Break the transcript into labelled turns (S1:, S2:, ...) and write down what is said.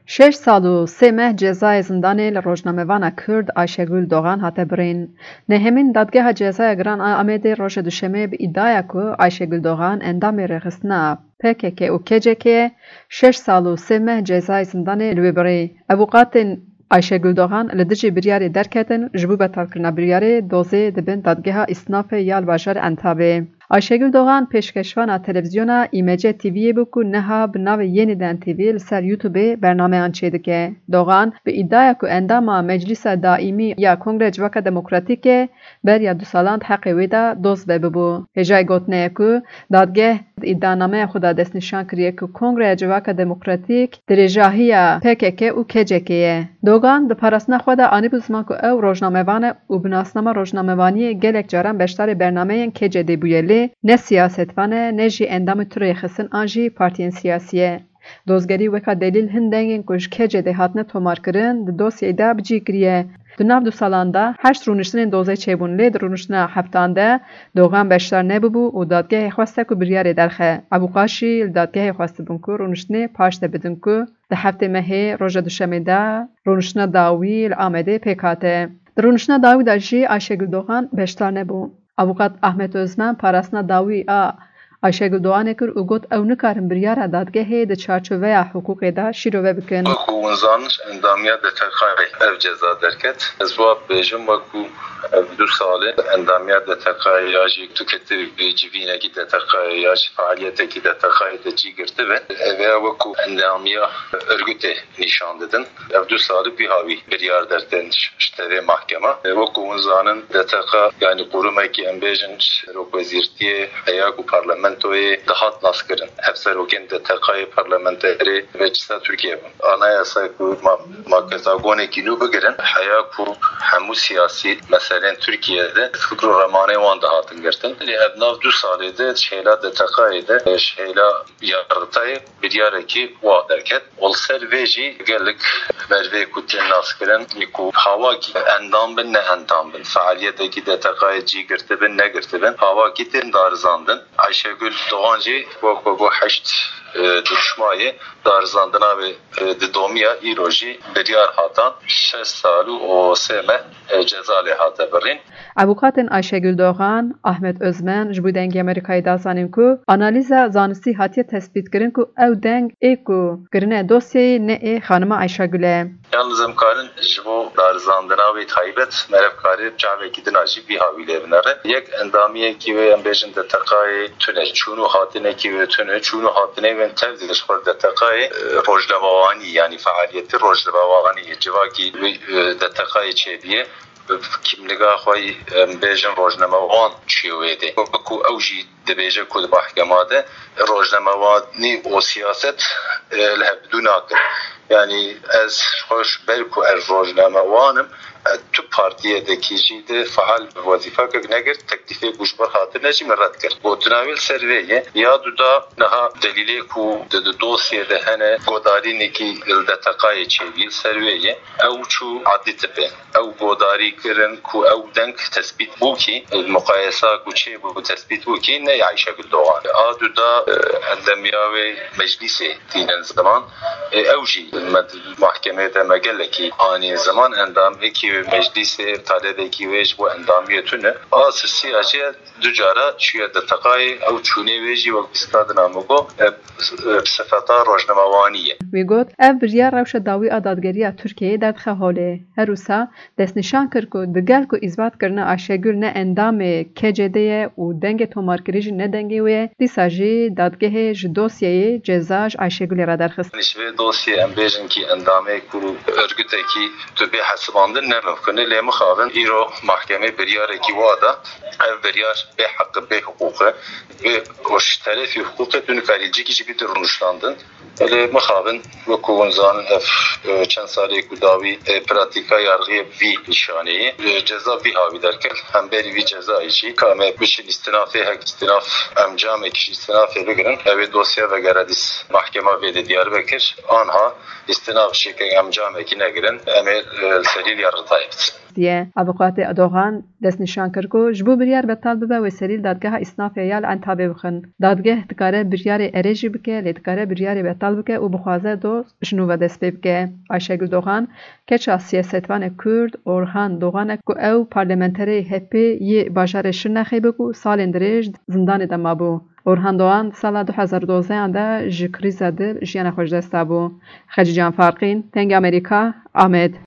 S1: 6 سال و 3 ماه جزای زندانی لروجنامه‌وان کرد آیشگول دوغان هات برین. نهمین دادگاه جزای گران آمده روز دوشنبه به ادعای که آیشگول دوغان اندام رخصتنا PKK و KCK 6 سال و 3 ماه جزای زندانی لوبری. ابوقات آیشگول دوغان لدیجی بریاری درکتن جبو بترکرنا بریاری دوزه دبن دادگاه اسناف یال باشار انتابه. آیشگول دوغان پیشکشوان تلویزیونا ایمیج تیوی بکو نها بناو yeniden تیوی لسر یوتیوب برنامه آنچه دکه. دوغان به ادعای که اندام مجلس دائمی یا کنگره جواک دموکراتیک بر یا 2 سالان حق ویدا دوز ببو. هجای گوتنه که دادگاه ادعانامه خدا دست نشان کریه که کنگره جواک دموکراتیک درجاهی PKK و KCK. دوغان ده پرسنه خدا آنی بزمان که او روزنامه‌وان و بناسنامه روزنامه‌وانی گلک جاران بشتر برنامه KCD بویلی نه سیاستوانه نه جی اندام توری خسن آنجی پارتین سیاسیه. دوزگری وکا دلیل هندنگین کش KCD هاتنه تومار کرن ده دوسیه دا بجی کریه. دناف 2 سالاندا 8 رونشتن دوزه چیبون لید رونشتن هفتانده دوغان بشتر نببو و دادگاه خواسته که بریاری درخه. ابو قاشی دادگاه خواسته بون که رونشتن پاشته بدن که ده هفته مهی روژه دوشنبه دا رونشتن داوی آمده پیکاته. رونشتن داوی دا جی آیشگول دوغان بشتر نبو. ابوقات احمد özmen parasına davi آیشگول دوغان کر و گوت او نکارم بریاره دادگاه ده چارچوبه حقوقی دا شیروه بکن.
S2: وکو ونزانش اندامیت ده تقای اف جزا درکت. ازواب بیجم وکو 2 ساله اندامیت ده تقای یاجی تو کتری جوینه کی ده تقای یاج فعالیت کی ده تقای ده جی گرته و وکو اندامیا örgüte nişan dedin. Ev 2 salı bir havi beriyar derten ştere mahkema. Vekku ونزانن ده تقا yani kurumaki embejin rok vezirtiye ayaku parlamentoye dahat naskirin. Efserokin de taqay parlamenteri ve çista Türkiye. Anayasa ku makazagone ki nu begirin. Ayaku hamu siyasi mesela Türkiye'de fikr ramane wan dahatın gertin. Evnav 2 salede şeyla de taqayde şeyla yargıtay beriyareki wa derket. Ol serveji gelik merve kutin naskirin. Ku hava ki endam bin ne endam bin. Faaliyeteki de taqayci girtibin ne girtibin. Hava kitin darzandın. Ayşegül Doğancı bu 8 duruşmayı darzandına ve domiya iroji beriyar hatan 6 salu o seme cezali hata berin.
S1: Avukatın Ayşegül Doğan, Ahmet Özmen, ji bu dengê Amerîkayê da zanin ku analiza zanistî hatiye tespît kirin ku ew deng ê ku kirine dosyayê ne ê xanima Ayşegül e.
S2: Yalnız emkarın ji bo darzandina ve taybet merevkarî çavekî din jî bî havîlê binare. Yek endamiyekî ve em bêjin de teqayê tune çûnû hatinekî ve tune çûnû hatinê ve tev de xwe de teqayê rojnamewanî yani faaliyetî rojnamewanî civakî de teqayê çêbiye kimliga xwe bêjin rojnamewan çîwê de. Ku ew jî dibêje ku di mahkemade rojnamewanî û siyaset li hev bidû nakin. Yani ez hoş belku ez rojnamewanim tu partiyedeki jî faal vazifa kir negir teklife guşbar hatır ne jî rad kir. Gotunavil serveye ya duda naha delilê ku de dosyede hene godarînekî de teqayê çêbî serveye ew çû adî tipe. Ew godarî kirin ku ew deng tespît bû ki muqayesa ku çêbû tespît bû ki ne Ayşegül Doğan. A duda endamiya ve meclisê tînin zaman ew jî mahkemede megelekî anî zaman endamekî meclise talebekî ve bu endamiyetune as siyasi ducara çiye de taqayê ew çûnê ve jî wek istadina mugo sefata rojnamewanî.
S1: Wî got ev biryar rewşa dawî a dadgeriya Tirkiyeyê derdixe holê. Her wisa destnîşan kir ku digel ku îzbatkirina Ayşegül ne endamê KCD ye û dengê tomarkirî jî ne dengê wê dîsa jî dadgehê ji dosyayê ceza ji Ayşegülê re derxist.
S2: Nişvê dosyê em bêjin ki endamê ku örgütekî tu bê hesibandin ne mimkine lê mixabin îro mahkeme biryarekî wa da ev biryar bê heqi bê huquqe ve hoş terefî huquqe tu nikarî cikî jî bî rûniştandin. Lê mixabin wekû hûn zanin ev çend salê ku dawî pratika yargiyê vî nîşaneyê ceza vî havî derket. Hem berî vî cezayê jî kame biçin îstinafê hek îstinaf emcamekî jî îstinafê bigirin. Evê dosya vegere dîs mahkema vê de Diyarbekir anha istinaf şekek emcamekî negirin. Em ê serî yargı تایبت
S1: دیه ابوقات ادوغان دست نشان کرد که جبو بریار بتال ببه و سریل دادگاه اسنافه یال انتابه بخن دادگاه تکاره بریار ارجی بکه لیتکاره بریار بتال بکه و بخوازه دو شنو و دست بکه آیشگل دوغان که چه سیاستوان کرد اورهان دوغان که او پارلمانتری هپی یه باجار شنخی بکو سال اندریج زندان دمابو اورهان دوغان سال 2012 انده جکریزه دل جیان خوش دسته بو خجیجان فارقین تنگ امریکا آمد